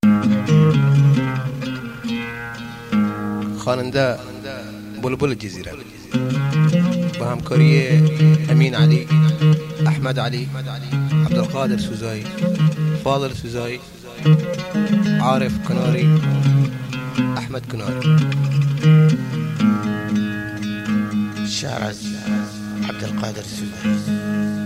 خواننده بلبل جزیره با همکاری امین علی، احمد علی، عبدالقادر سوزایی، فاضل سوزایی، عارف کناری، احمد کناری. شعر از عبدالقادر سوزایی.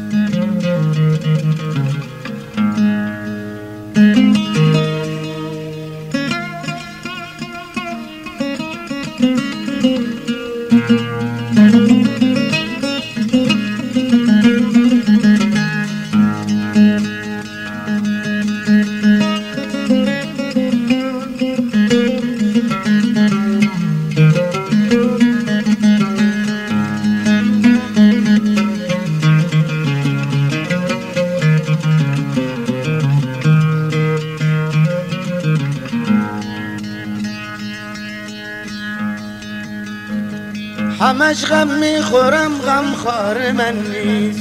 همش غم میخورم غم خار من نیست،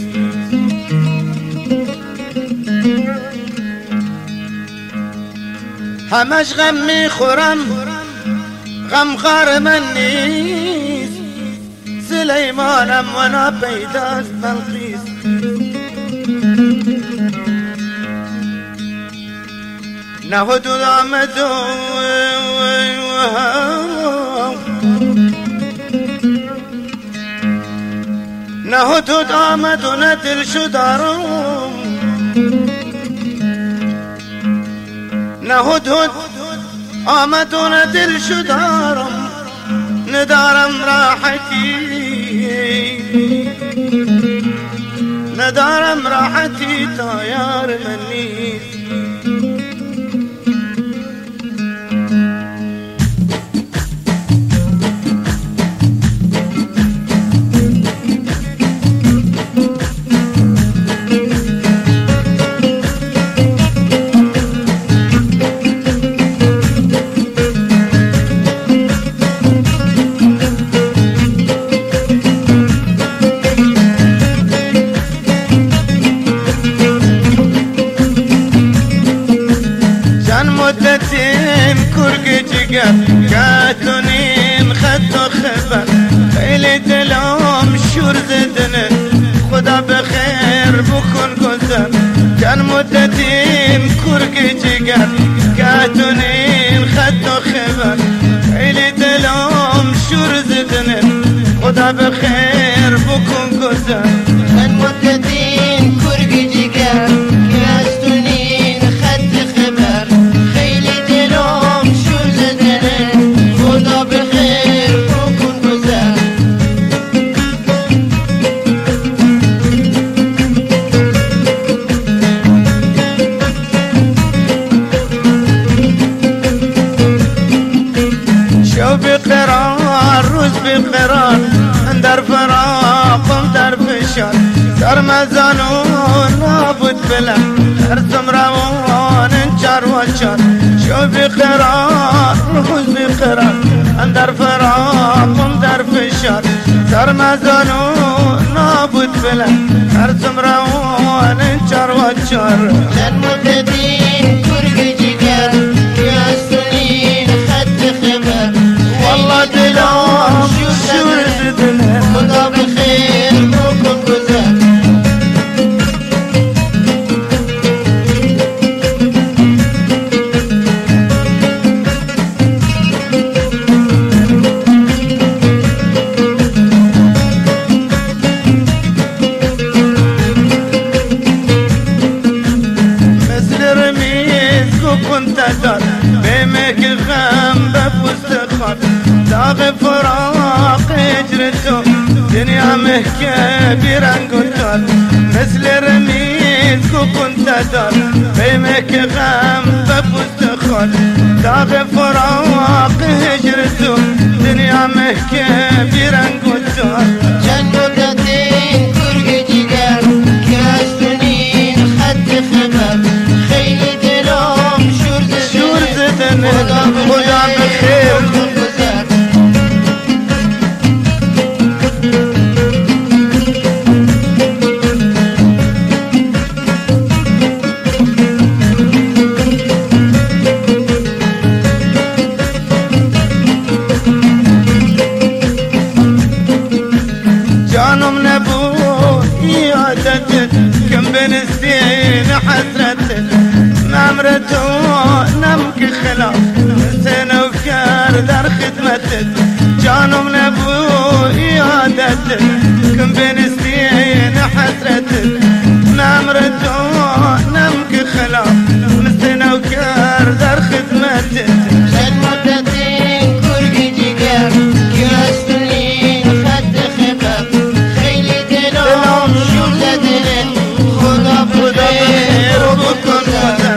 همش غم میخورم غم خار من نیست. سلیمانم و ناپیداست بلقیس، نه حدود آمد نه حدود آمد و نه دل شو دارم، نه حدود آمد و نه دل شو دارم، ندارم راحتی ندارم راحتی تا یار من نیست. مدتين كرك جقر كاتونين خدو خبر خيلي دلوم شور زدنا خدا بخير بكون قدر. كان مدتين كرك جقر كاتونين خدو خبر خيلي دلوم شور زدنا خدا بخير بكون قدر. كان مدتين كرك جقر كاتونين خدو خبر خیلی دلم شور زدنه خدا بخیر بکن گذر. شو بقرار روز بقرار در فراقم در فشار در مزانون نابود بلن ارتم روان چار و چار. شو بقرار روز بقرار در فراقم در فشار در مزانون نابود بلن ارتم روان چار و چار. لن مدتين كرك جقر كاستنين خد خبر والله دلوم شور زدنا خدا بخير بكون گذر. كنت دار بيمك غم بفستخار داغ فراق هجرته دنيا مهكة برنقطار مثل رميز كنت دار بيمك غم بفستخار داغ فراق هجرته دنيا مهكة برنقطار. كان مدتين كرك جقر كاستنين خد خبر خيلي دلوم شور زدنه خدا بخير بكون گذر. خلاف سنة وكار دار خدمتك جانم لابوي عادتك كم بين سنين حسرتك ما مردو نمك خلاف سنة وكار دار خدمتك شن مدتين كرقي جيجار كاستنين خد خباب خيلي دلوم شو لدنن خدا بخير وبكون غدا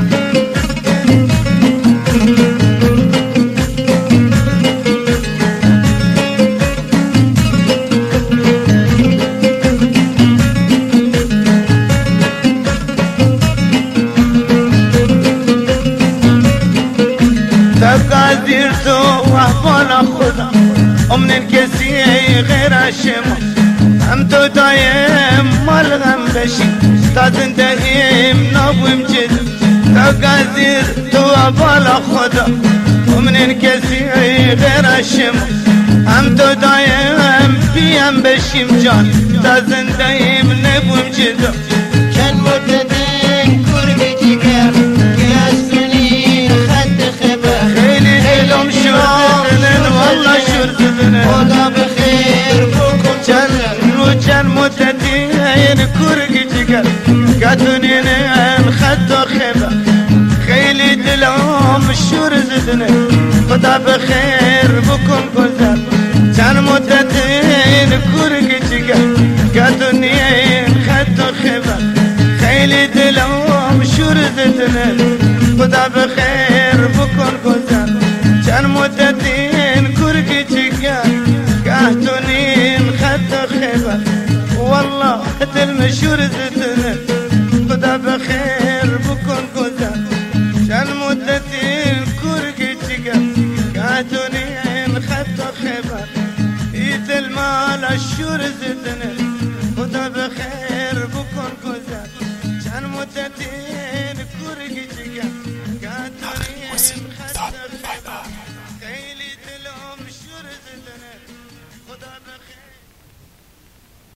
تقاديرتو وحبانا خدا ومن الكسي غير الشمع همتو دايم مالغم بشي تازن دايم نابو مجد تقاديرتو وحبانا خدا ومن الكسي غير الشمع همتو دايم بيام بشي مجان تازن دايم نابو مجد شن مدتين كرقي جيجار كاستنين خد خباب لهم شرطن والله شرطن خدا بخير بكم كان مدتين كرق جقر قاتنين خدو خبا خيلي دلهم شرطن خدا بخير بكم كزر كان مدتين كرق جقر قاتنين خدو خبا خيلي دلهم شرطن خدا بخير بكم كزر كان مدتين كرقي جيجار قاهتونين خدو خبر والله المشهور زدنا خدا بخير بكون كوزا كان مدتين كرقي جيجار قاهتونين خدو خبر ايد المال الشور زدنا خدا بخير بكون كوزا كان مدتين